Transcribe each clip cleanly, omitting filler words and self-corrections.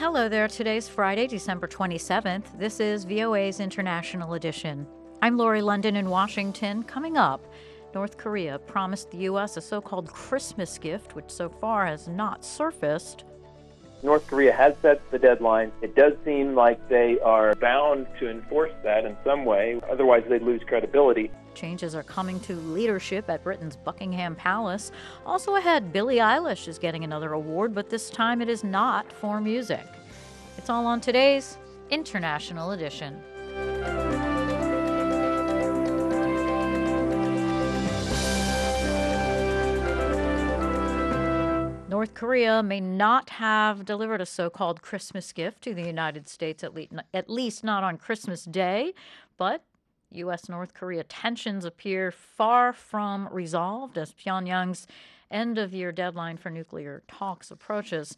Hello there. Today's Friday, December 27th. This is VOA's International Edition. I'm Lori London in Washington. Coming up, North Korea promised the U.S. a so-called Christmas gift, which so far has not surfaced. North Korea has set the deadline. It does seem like they are bound to enforce that in some way. Otherwise, they'd lose credibility. Changes are coming to leadership at Britain's Buckingham Palace. Also ahead, Billie Eilish is getting another award, but this time it is not for music. It's all on today's International Edition. North Korea may not have delivered a so-called Christmas gift to the United States, at least not on Christmas Day, but U.S.-North Korea tensions appear far from resolved as Pyongyang's end-of-year deadline for nuclear talks approaches.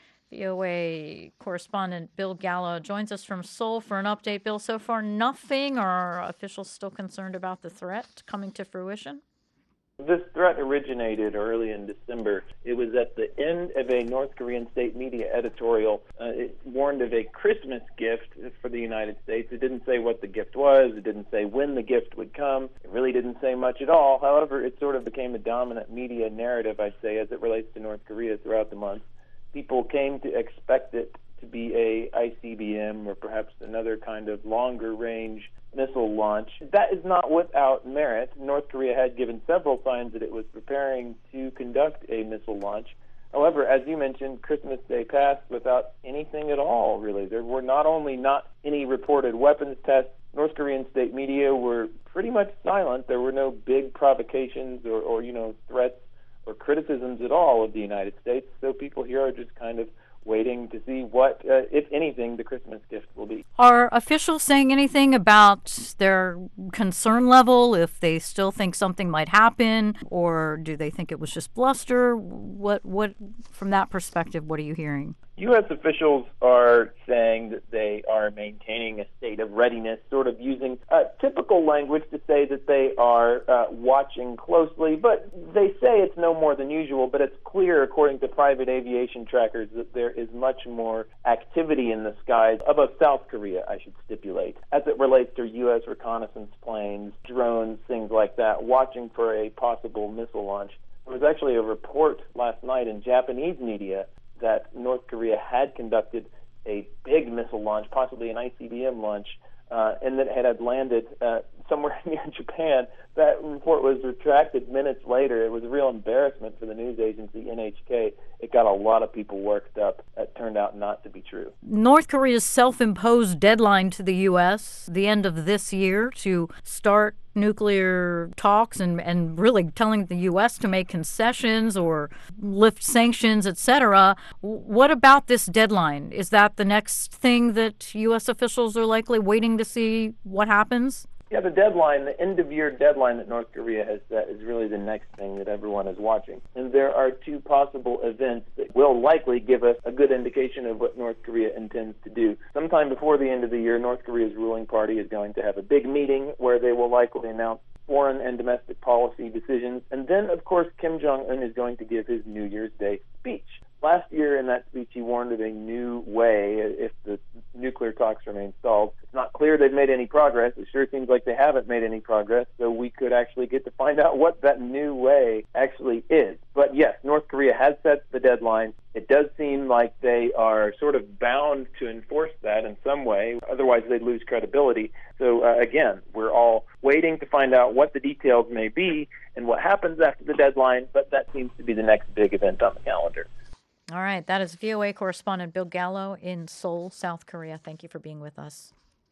VOA correspondent Bill Gallo joins us from Seoul for an update. Bill, so far nothing, or are officials still concerned about the threat coming to fruition? This threat originated early in December. It was at the end of a North Korean state media editorial. It warned of a Christmas gift for the United States. It didn't say what the gift was. It didn't say when the gift would come. It really didn't say much at all. However, it sort of became a dominant media narrative, I'd say, as it relates to North Korea throughout the month. People came to expect it to be a ICBM or perhaps another kind of longer-range missile launch. That is not without merit. North Korea had given several signs that it was preparing to conduct a missile launch. However, as you mentioned, Christmas Day passed without anything at all, really. There were not only not any reported weapons tests, North Korean state media were pretty much silent. There were no big provocations or threats or criticisms at all of the United States. So people here are just kind of waiting to see what, if anything, the Christmas gift will be. Are officials saying anything about their concern level, if they still think something might happen, or do they think it was just bluster? What, from that perspective, what are you hearing? U.S. officials are saying that they are maintaining a state of readiness, sort of using typical language to say that they are watching closely, but they say it's no more than usual, but it's clear, according to private aviation trackers, that there is much more activity in the skies above South Korea, I should stipulate, as it relates to U.S. reconnaissance planes, drones, things like that, watching for a possible missile launch. There was actually a report last night in Japanese media that North Korea had conducted a big missile launch, possibly an ICBM launch, and that it had landed somewhere near Japan. That report was retracted minutes later. It was a real embarrassment for the news agency NHK. It got a lot of people worked up. It turned out not to be true. North Korea's self-imposed deadline to the U.S., the end of this year, to start nuclear talks and really telling the U.S. to make concessions or lift sanctions, etc. What about this deadline? Is that the next thing that U.S. officials are likely waiting to see what happens? Yeah, the deadline, the end-of-year deadline that North Korea has set is really the next thing that everyone is watching. And there are two possible events that will likely give us a good indication of what North Korea intends to do. Sometime before the end of the year, North Korea's ruling party is going to have a big meeting where they will likely announce foreign and domestic policy decisions. And then, of course, Kim Jong-un is going to give his New Year's Day speech. Last year in that speech, he warned of a new way if the nuclear talks remain stalled. It's not clear they've made any progress. It sure seems like they haven't made any progress, so we could actually get to find out what that new way actually is. But yes, North Korea has set the deadline. It does seem like they are sort of bound to enforce that in some way. Otherwise, they'd lose credibility. So again, we're all waiting to find out what the details may be and what happens after the deadline, but that seems to be the next big event on the calendar. All right, that is VOA correspondent Bill Gallo in Seoul, South Korea. Thank you for being with us.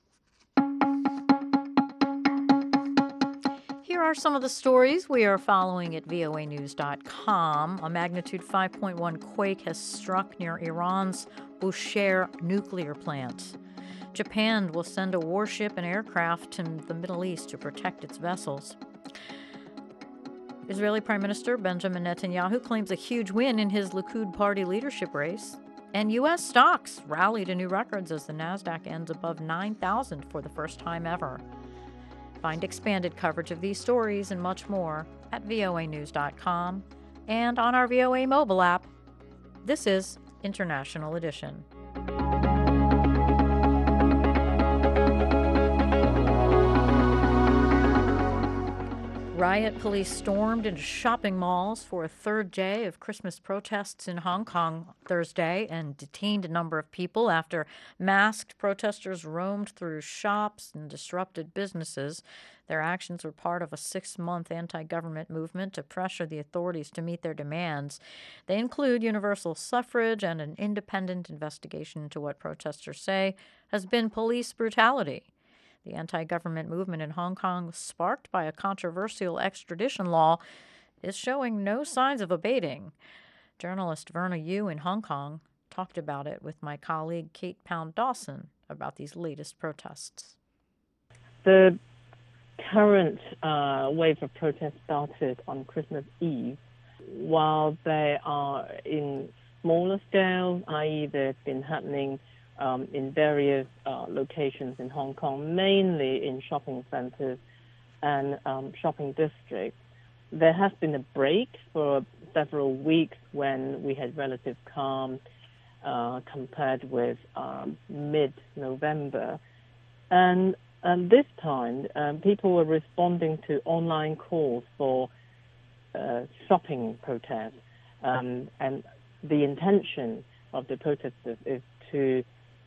Here are some of the stories we are following at voanews.com. A magnitude 5.1 quake has struck near Iran's Bushehr nuclear plant. Japan will send a warship and aircraft to the Middle East to protect its vessels. Israeli Prime Minister Benjamin Netanyahu claims a huge win in his Likud party leadership race. And U.S. stocks rally to new records as the Nasdaq ends above 9,000 for the first time ever. Find expanded coverage of these stories and much more at voanews.com and on our VOA mobile app. This is International Edition. Riot police stormed into shopping malls for a third day of Christmas protests in Hong Kong Thursday and detained a number of people after masked protesters roamed through shops and disrupted businesses. Their actions were part of a 6-month anti-government movement to pressure the authorities to meet their demands. They include universal suffrage and an independent investigation into what protesters say has been police brutality. The anti-government movement in Hong Kong, sparked by a controversial extradition law, is showing no signs of abating. Journalist Verna Yu in Hong Kong talked about it with my colleague Kate Pound Dawson about these latest protests. The current wave of protests started on Christmas Eve. While they are in smaller scale, i.e. they've been happening in various locations in Hong Kong, mainly in shopping centers and shopping districts. There has been a break for several weeks when we had relative calm compared with mid-November. And this time, people were responding to online calls for shopping protests. And the intention of the protesters is to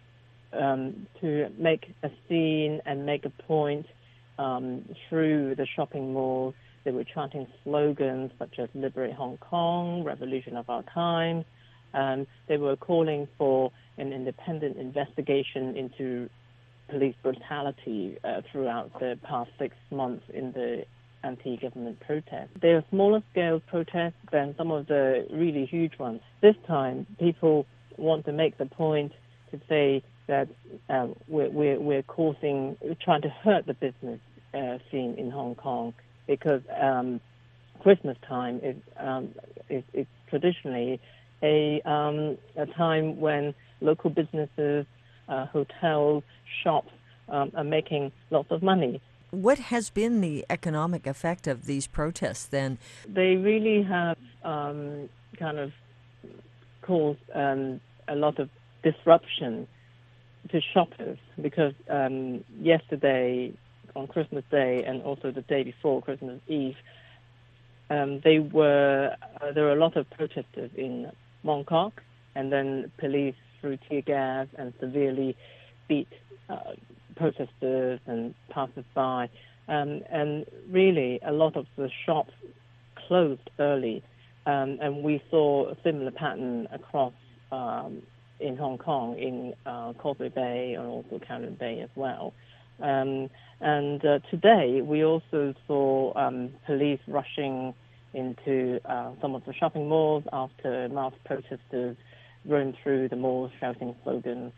make a scene and make a point through the shopping malls. They were chanting slogans such as "Liberate Hong Kong," "Revolution of Our Time." They were calling for an independent investigation into police brutality throughout the past 6 months in the anti-government protests. They are smaller scale protests than some of the really huge ones. This time, people want to make the point to say that we're trying to hurt the business scene in Hong Kong, because Christmas time is traditionally a time when local businesses, hotels, shops are making lots of money. What has been the economic effect of these protests then? They really have kind of caused a lot of disruption to shoppers, because yesterday on Christmas Day and also the day before Christmas Eve, there were a lot of protesters in Mong Kok, and then police threw tear gas and severely beat protesters and passers-by. And really, a lot of the shops closed early, and we saw a similar pattern across in Hong Kong, in Causeway Bay and also Kowloon Bay as well. And today, we also saw police rushing into some of the shopping malls after masked protesters roamed through the malls shouting slogans.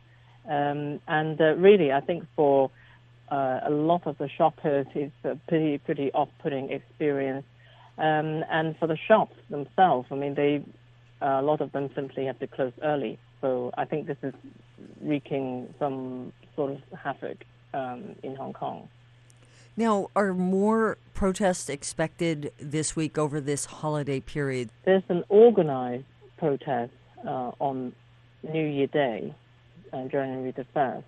Really, I think for a lot of the shoppers, it's a pretty off-putting experience. And for the shops themselves, I mean, a lot of them simply have to close early. So I think this is wreaking some sort of havoc in Hong Kong. Now, are more protests expected this week over this holiday period? There's an organized protest on New Year Day, January the 1st.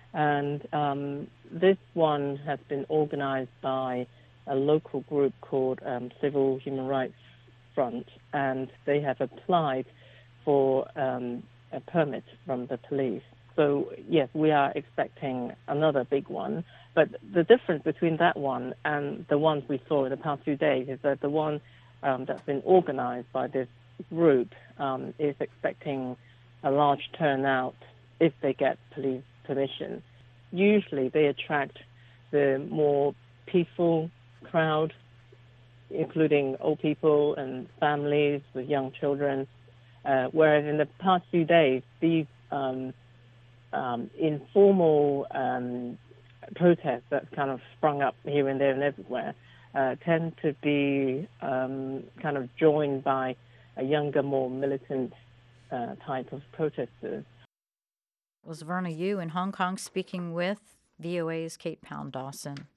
And this one has been organized by a local group called Civil Human Rights Front, and they have applied for a permit from the police. So, yes, we are expecting another big one. But the difference between that one and the ones we saw in the past few days is that the one that's been organized by this group is expecting a large turnout if they get police permission. Usually they attract the more peaceful crowd, including old people and families with young children, whereas in the past few days, these informal protests that kind of sprung up here and there and everywhere tend to be kind of joined by a younger, more militant type of protesters. It was Verna Yu in Hong Kong speaking with VOA's Kate Pound Dawson.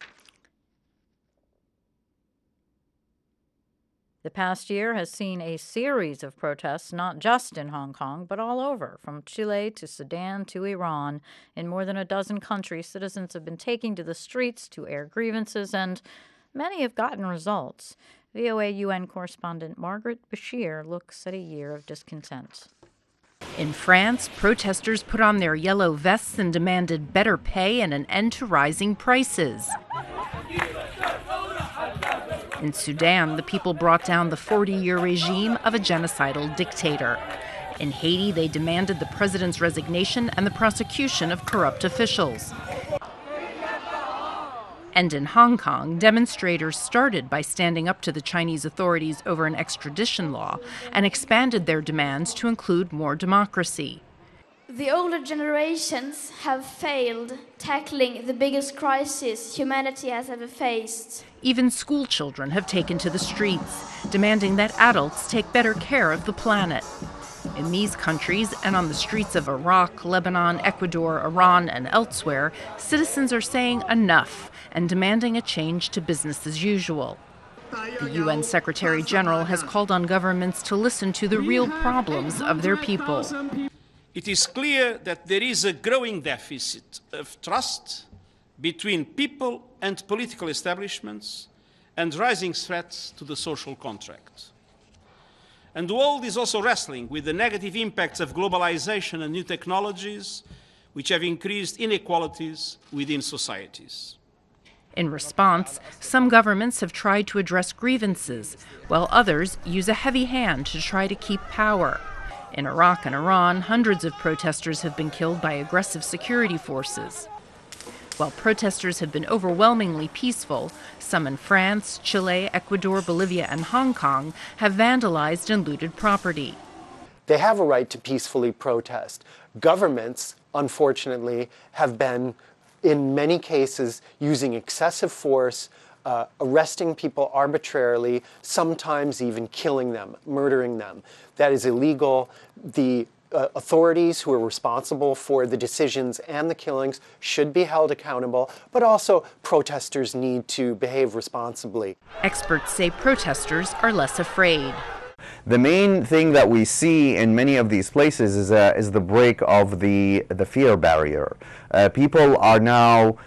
The past year has seen a series of protests, not just in Hong Kong, but all over, from Chile to Sudan to Iran. In more than a dozen countries, citizens have been taking to the streets to air grievances and many have gotten results. VOA UN correspondent Margaret Bashir looks at a year of discontent. In France, protesters put on their yellow vests and demanded better pay and an end to rising prices. In Sudan, the people brought down the 40-year regime of a genocidal dictator. In Haiti, they demanded the president's resignation and the prosecution of corrupt officials. And in Hong Kong, demonstrators started by standing up to the Chinese authorities over an extradition law and expanded their demands to include more democracy. The older generations have failed tackling the biggest crisis humanity has ever faced. Even school children have taken to the streets, demanding that adults take better care of the planet. In these countries and on the streets of Iraq, Lebanon, Ecuador, Iran, and elsewhere, citizens are saying enough and demanding a change to business as usual. The UN Secretary General has called on governments to listen to the real problems of their people. It is clear that there is a growing deficit of trust between people and political establishments and rising threats to the social contract. And the world is also wrestling with the negative impacts of globalization and new technologies, which have increased inequalities within societies. In response, some governments have tried to address grievances, while others use a heavy hand to try to keep power. In Iraq and Iran, hundreds of protesters have been killed by aggressive security forces. While protesters have been overwhelmingly peaceful, some in France, Chile, Ecuador, Bolivia, and Hong Kong have vandalized and looted property. They have a right to peacefully protest. Governments, unfortunately, have been, in many cases, using excessive force, arresting people arbitrarily, sometimes even killing them, murdering them. That is illegal. The authorities who are responsible for the decisions and the killings should be held accountable, but also protesters need to behave responsibly. Experts say protesters are less afraid. The main thing that we see in many of these places is the break of the fear barrier. People are now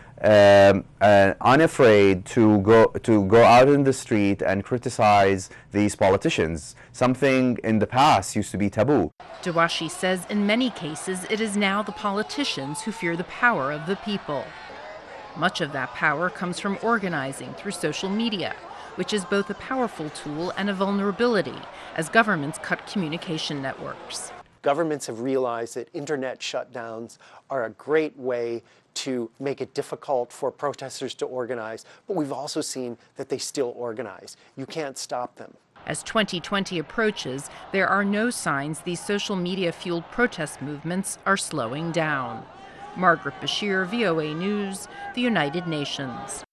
unafraid to go out in the street and criticize these politicians. Something in the past used to be taboo. Dawashi says in many cases it is now the politicians who fear the power of the people. Much of that power comes from organizing through social media, which is both a powerful tool and a vulnerability as governments cut communication networks. Governments have realized that internet shutdowns are a great way to make it difficult for protesters to organize, but we've also seen that they still organize. You can't stop them. As 2020 approaches, there are no signs these social media-fueled protest movements are slowing down. Margaret Bashir, VOA News, the United Nations.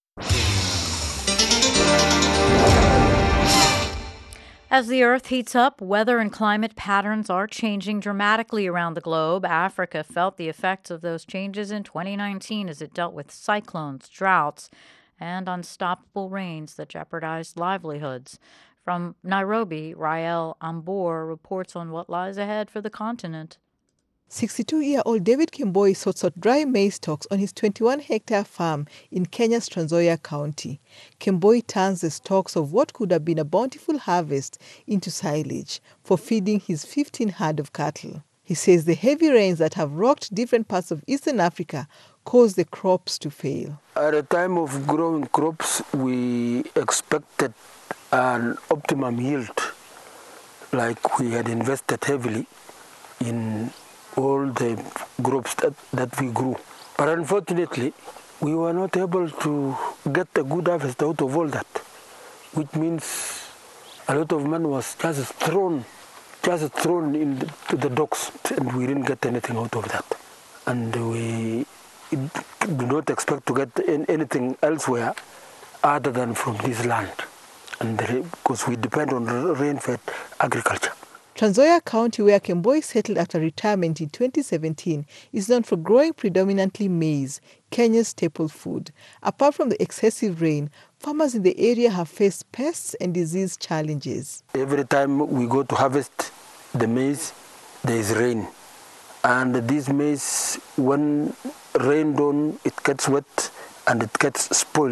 As the Earth heats up, weather and climate patterns are changing dramatically around the globe. Africa felt the effects of those changes in 2019 as it dealt with cyclones, droughts, and unstoppable rains that jeopardized livelihoods. From Nairobi, Rael Ambor reports on what lies ahead for the continent. 62-year-old David Kemboi sorts out dry maize stalks on his 21-hectare farm in Kenya's Trans Nzoia County. Kemboi turns the stalks of what could have been a bountiful harvest into silage for feeding his 15 herd of cattle. He says the heavy rains that have rocked different parts of Eastern Africa caused the crops to fail. At the time of growing crops, we expected an optimum yield, like we had invested heavily in all the crops that we grew. But unfortunately, we were not able to get a good harvest out of all that, which means a lot of money was just thrown into the docks, and we didn't get anything out of that. And we do not expect to get anything elsewhere other than from this land, and because we depend on rain-fed agriculture. Trans Nzoia County, where Kemboi settled after retirement in 2017, is known for growing predominantly maize, Kenya's staple food. Apart from the excessive rain, farmers in the area have faced pests and disease challenges. Every time we go to harvest the maize, there is rain. And this maize, when rained on, it gets wet and it gets spoiled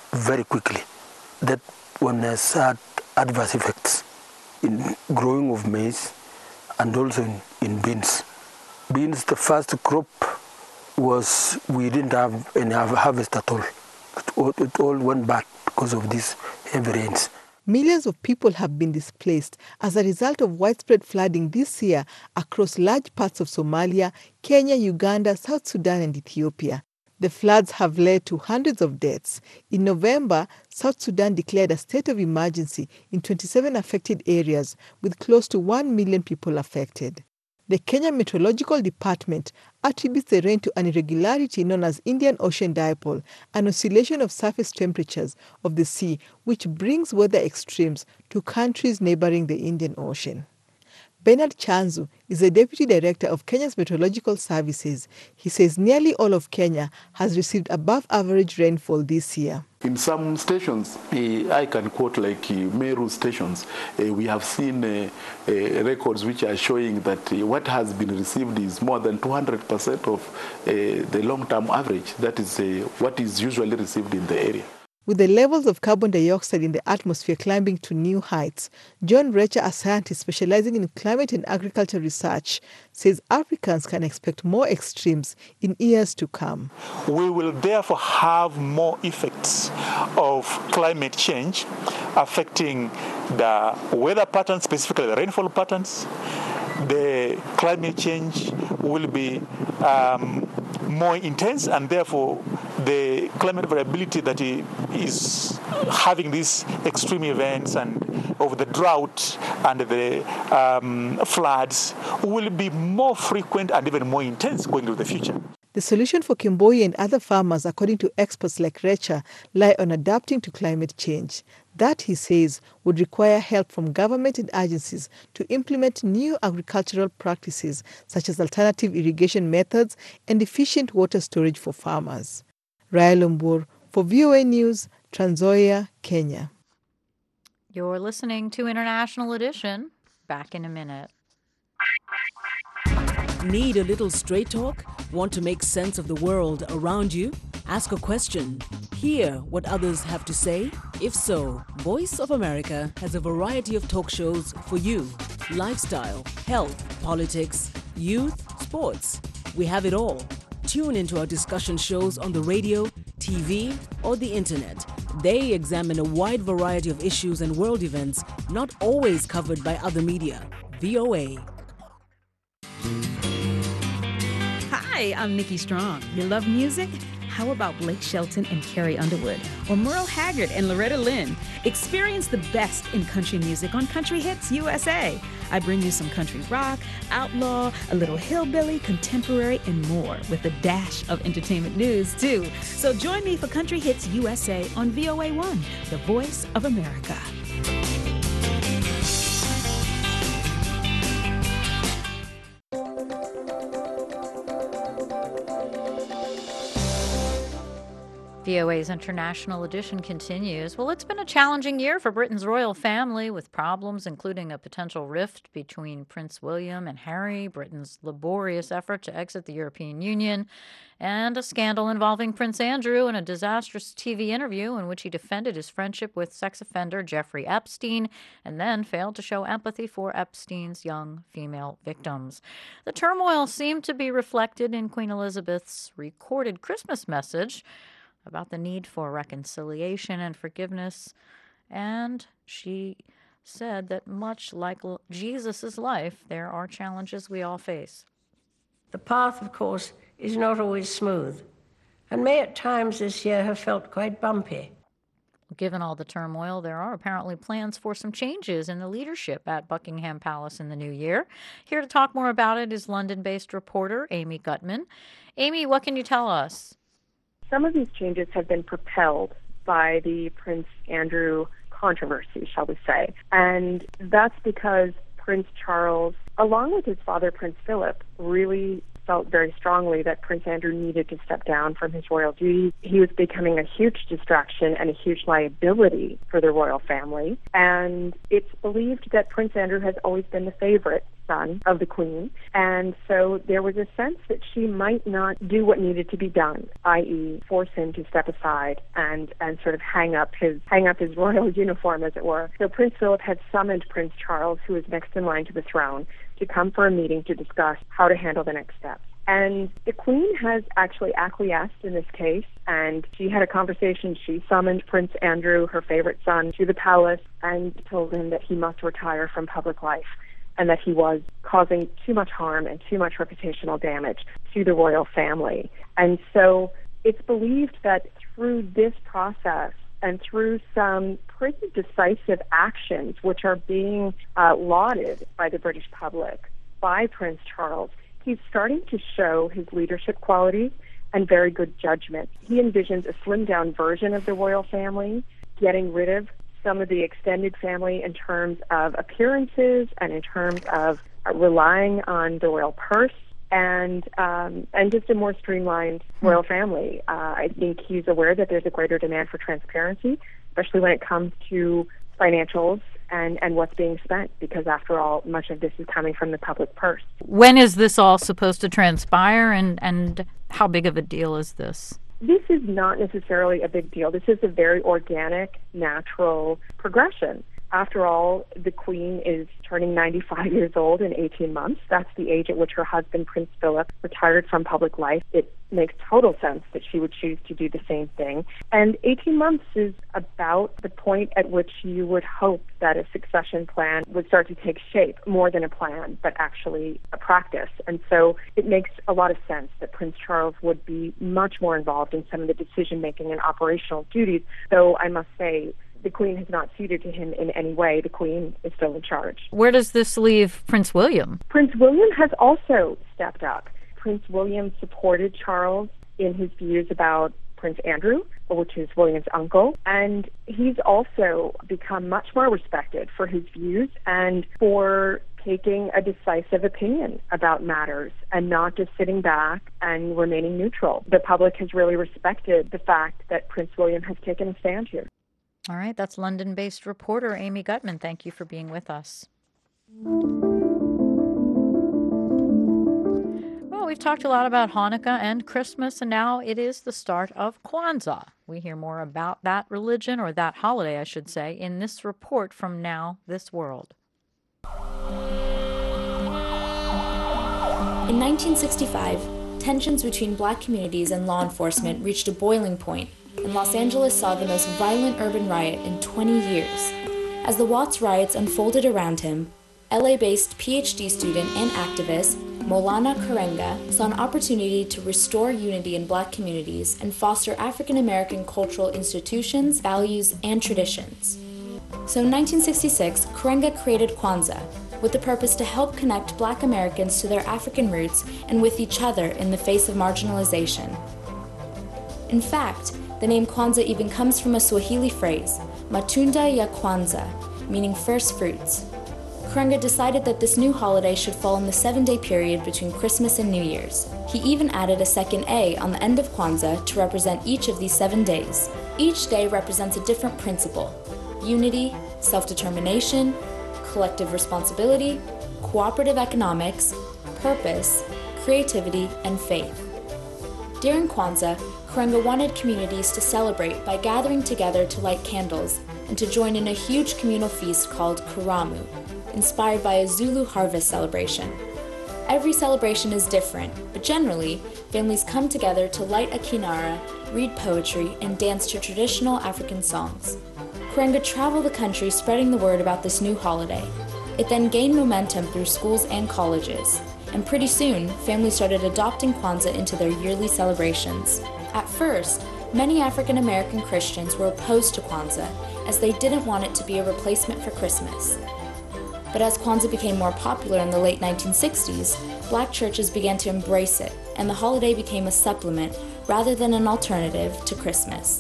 very quickly. That one has had adverse effects in growing of maize and also in beans. Beans, the first crop was, we didn't have any harvest at all. It all went bad because of these heavy rains. Millions of people have been displaced as a result of widespread flooding this year across large parts of Somalia, Kenya, Uganda, South Sudan, and Ethiopia. The floods have led to hundreds of deaths. In November, South Sudan declared a state of emergency in 27 affected areas, with close to 1 million people affected. The Kenya Meteorological Department attributes the rain to an irregularity known as Indian Ocean Dipole, an oscillation of surface temperatures of the sea which brings weather extremes to countries neighboring the Indian Ocean. Bernard Chanzu is the Deputy Director of Kenya's Meteorological Services. He says nearly all of Kenya has received above average rainfall this year. In some stations, I can quote like Meru stations, we have seen records which are showing that what has been received is more than 200% of the long-term average. That is what is usually received in the area. With the levels of carbon dioxide in the atmosphere climbing to new heights, John Recher, a scientist specializing in climate and agriculture research, says Africans can expect more extremes in years to come. We will therefore have more effects of climate change affecting the weather patterns, specifically the rainfall patterns. The climate change will be more intense, and therefore the climate variability that is having these extreme events and of the drought and the floods will be more frequent and even more intense going into the future. The solution for Kemboi and other farmers, according to experts like Recher, lie on adapting to climate change. That, he says, would require help from government and agencies to implement new agricultural practices such as alternative irrigation methods and efficient water storage for farmers. Raya Lumbur for VOA News, Trans Nzoia, Kenya. You're listening to International Edition. Back in a minute. Need a little straight talk? Want to make sense of the world around you? Ask a question. Hear what others have to say? If so, Voice of America has a variety of talk shows for you. Lifestyle, health, politics, youth, sports. We have it all. Tune into our discussion shows on the radio, TV, or the internet. They examine a wide variety of issues and world events not always covered by other media. VOA. Hi, I'm Nikki Strong. You love music? How about Blake Shelton and Carrie Underwood? Or Merle Haggard and Loretta Lynn? Experience the best in country music on Country Hits USA. I bring you some country rock, outlaw, a little hillbilly, contemporary, and more, with a dash of entertainment news, too. So join me for Country Hits USA on VOA1, the voice of America. VOA's International Edition continues. Well, it's been a challenging year for Britain's royal family, with problems including a potential rift between Prince William and Harry, Britain's laborious effort to exit the European Union, and a scandal involving Prince Andrew and a disastrous TV interview in which he defended his friendship with sex offender Jeffrey Epstein and then failed to show empathy for Epstein's young female victims. The turmoil seemed to be reflected in Queen Elizabeth's recorded Christmas message about the need for reconciliation and forgiveness, and she said that much like Jesus' life, there are challenges we all face. The path, of course, is not always smooth, and may at times this year have felt quite bumpy. Given all the turmoil, there are apparently plans for some changes in the leadership at Buckingham Palace in the new year. Here to talk more about it is London-based reporter Amy Gutman. Amy, what can you tell us? Some of these changes have been propelled by the Prince Andrew controversy, shall we say. And that's because Prince Charles, along with his father, Prince Philip, really felt very strongly that Prince Andrew needed to step down from his royal duties. He was becoming a huge distraction and a huge liability for the royal family. And it's believed that Prince Andrew has always been the favorite son of the Queen. And so there was a sense that she might not do what needed to be done, i.e. force him to step aside and sort of hang up his royal uniform, as it were. So Prince Philip had summoned Prince Charles, who was next in line to the throne, to come for a meeting to discuss how to handle the next steps. And the Queen has actually acquiesced in this case, and she had a conversation. She summoned Prince Andrew, her favorite son, to the palace and told him that he must retire from public life and that he was causing too much harm and too much reputational damage to the royal family. And so it's believed that through this process and through some pretty decisive actions, which are being lauded by the British public, by Prince Charles, he's starting to show his leadership qualities and very good judgment. He envisions a slimmed-down version of the royal family, getting rid of some of the extended family in terms of appearances and in terms of relying on the royal purse, and just a more streamlined royal family. I think he's aware that there's a greater demand for transparency, especially when it comes to financials and what's being spent, because after all, much of this is coming from the public purse. When is this all supposed to transpire, and how big of a deal is this? This is not necessarily a big deal. This is a very organic, natural progression. After all, the Queen is turning 95 years old in 18 months. That's the age at which her husband, Prince Philip, retired from public life. It makes total sense that she would choose to do the same thing. And 18 months is about the point at which you would hope that a succession plan would start to take shape, more than a plan, but actually a practice. And so it makes a lot of sense that Prince Charles would be much more involved in some of the decision-making and operational duties, though I must say, the Queen has not ceded to him in any way. The Queen is still in charge. Where does this leave Prince William? Prince William has also stepped up. Prince William supported Charles in his views about Prince Andrew, which is William's uncle, and he's also become much more respected for his views and for taking a decisive opinion about matters and not just sitting back and remaining neutral. The public has really respected the fact that Prince William has taken a stand here. All right, that's London-based reporter Amy Gutman. Thank you for being with us. Well, we've talked a lot about Hanukkah and Christmas, and now it is the start of Kwanzaa. We hear more about that religion, or that holiday, I should say, in this report from Now This World. In 1965, tensions between black communities and law enforcement reached a boiling point, and Los Angeles saw the most violent urban riot in 20 years. As the Watts riots unfolded around him, LA-based PhD student and activist Maulana Karenga saw an opportunity to restore unity in black communities and foster African-American cultural institutions, values, and traditions. So in 1966, Karenga created Kwanzaa, with the purpose to help connect black Americans to their African roots and with each other in the face of marginalization. In fact, the name Kwanzaa even comes from a Swahili phrase, Matunda ya Kwanzaa, meaning first fruits. Karenga decided that this new holiday should fall in the 7-day period between Christmas and New Year's. He even added a second A on the end of Kwanzaa to represent each of these 7 days. Each day represents a different principle: unity, self-determination, collective responsibility, cooperative economics, purpose, creativity, and faith. During Kwanzaa, Karenga wanted communities to celebrate by gathering together to light candles and to join in a huge communal feast called Karamu, inspired by a Zulu harvest celebration. Every celebration is different, but generally, families come together to light a kinara, read poetry, and dance to traditional African songs. Karenga traveled the country spreading the word about this new holiday. It then gained momentum through schools and colleges, and pretty soon, families started adopting Kwanzaa into their yearly celebrations. At first, many African American Christians were opposed to Kwanzaa, as they didn't want it to be a replacement for Christmas. But as Kwanzaa became more popular in the late 1960s, black churches began to embrace it, and the holiday became a supplement rather than an alternative to Christmas.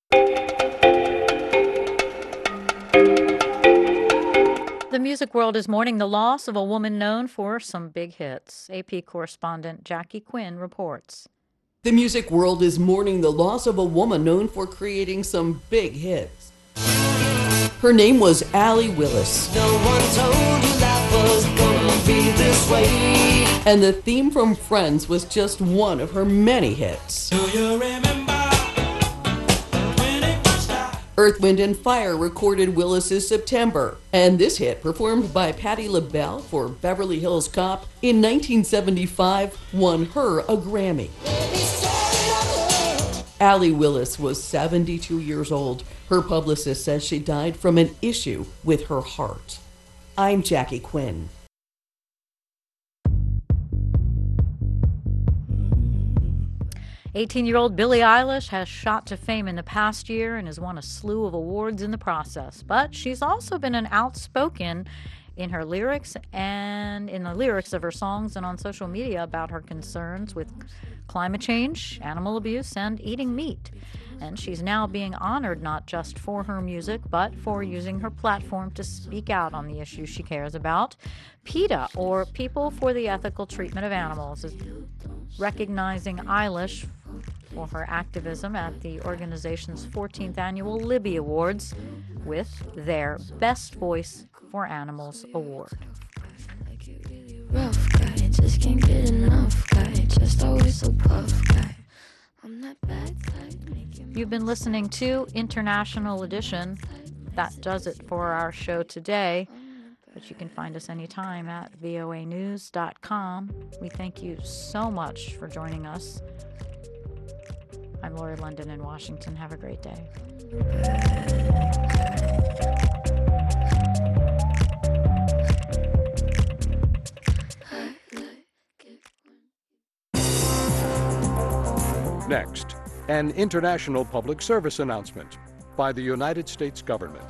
The music world is mourning the loss of a woman known for some big hits. AP correspondent Jackie Quinn reports. The music world is mourning the loss of a woman known for creating some big hits. Her name was Allee Willis. No one told you life was gonna be be this way. And the theme from Friends was just one of her many hits. Do you remember when it first started? Earth, Wind & Fire recorded Willis's September, and this hit, performed by Patti LaBelle for Beverly Hills Cop in 1975, won her a Grammy. Allee Willis was 72 years old. Her publicist says she died from an issue with her heart. I'm Jackie Quinn. "18-year-old Billie Eilish has shot to fame in the past year and has won a slew of awards in the process. But she's also been an outspoken in her lyrics and in the lyrics of her songs and on social media about her concerns with climate change, animal abuse, and eating meat. And she's now being honored not just for her music, but for using her platform to speak out on the issues she cares about. PETA, or People for the Ethical Treatment of Animals, is recognizing Eilish for her activism at the organization's 14th annual Libby Awards with their Best Voice for Animals award. Rough guy, just can't get enough guy, just always so puff guy. I'm that bad type. You've been listening to International Edition. That does it for our show today. But you can find us anytime at voanews.com. We thank you so much for joining us. I'm Lori London in Washington. Have a great day. Next, an international public service announcement by the United States government.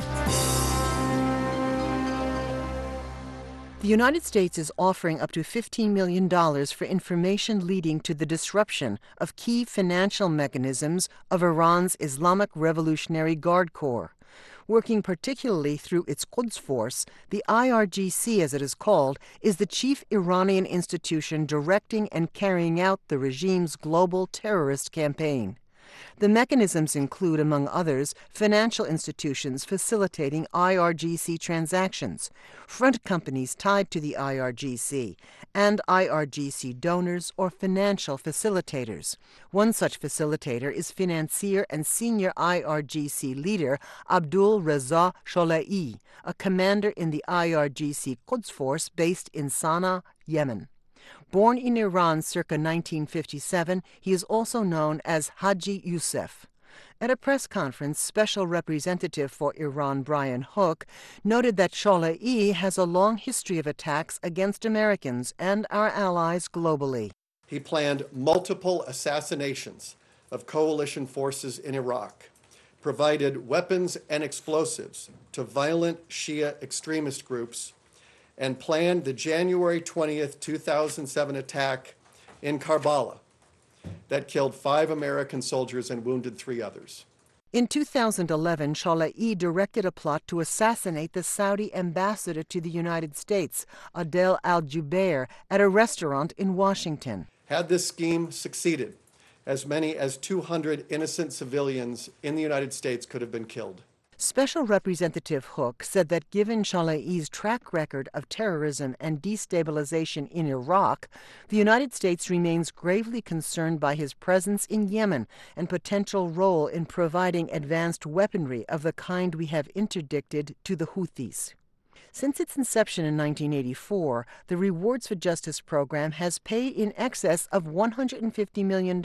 The United States is offering up to $15 million for information leading to the disruption of key financial mechanisms of Iran's Islamic Revolutionary Guard Corps. Working particularly through its Quds Force, the IRGC, as it is called, is the chief Iranian institution directing and carrying out the regime's global terrorist campaign. The mechanisms include, among others, financial institutions facilitating IRGC transactions, front companies tied to the IRGC, and IRGC donors or financial facilitators. One such facilitator is financier and senior IRGC leader Abdul Reza Sholai, a commander in the IRGC Quds Force based in Sana'a, Yemen. Born in Iran circa 1957, he is also known as Haji Youssef. At a press conference, Special Representative for Iran Brian Hook noted that Sholai has a long history of attacks against Americans and our allies globally. He planned multiple assassinations of coalition forces in Iraq, provided weapons and explosives to violent Shia extremist groups, and planned the January 20th, 2007 attack in Karbala that killed 5 American soldiers and wounded 3 others. In 2011, Sholai directed a plot to assassinate the Saudi ambassador to the United States, Adel al-Jubeir, at a restaurant in Washington. Had this scheme succeeded, as many as 200 innocent civilians in the United States could have been killed. Special Representative Hook said that given Sholai's track record of terrorism and destabilization in Iraq, the United States remains gravely concerned by his presence in Yemen and potential role in providing advanced weaponry of the kind we have interdicted to the Houthis. Since its inception in 1984, the Rewards for Justice program has paid in excess of $150 million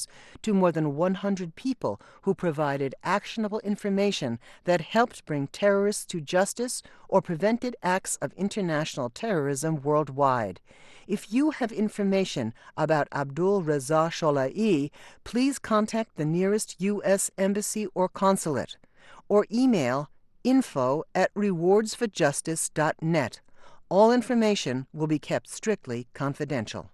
to more than 100 people who provided actionable information that helped bring terrorists to justice or prevented acts of international terrorism worldwide. If you have information about Abdul Reza Sholai, please contact the nearest U.S. Embassy or consulate or email info@rewardsforjustice.net. All information will be kept strictly confidential.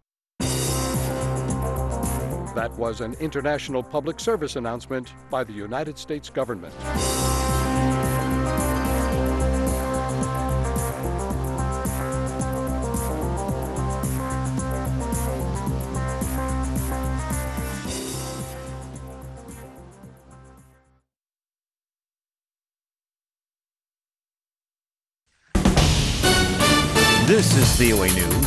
That was an international public service announcement by the United States government. This is VOA News.